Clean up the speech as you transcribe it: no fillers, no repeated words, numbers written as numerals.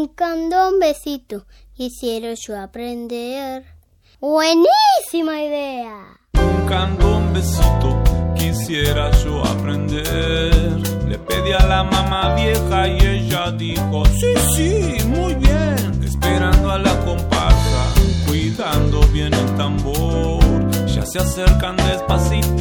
Un candombecito, quisiera yo aprender. ¡Buenísima idea! Un candombecito, quisiera yo aprender. Le pedí a la mamá vieja y ella dijo: sí, sí, muy bien. Esperando a la comparsa, cuidando bien el tambor. Ya se acercan despacito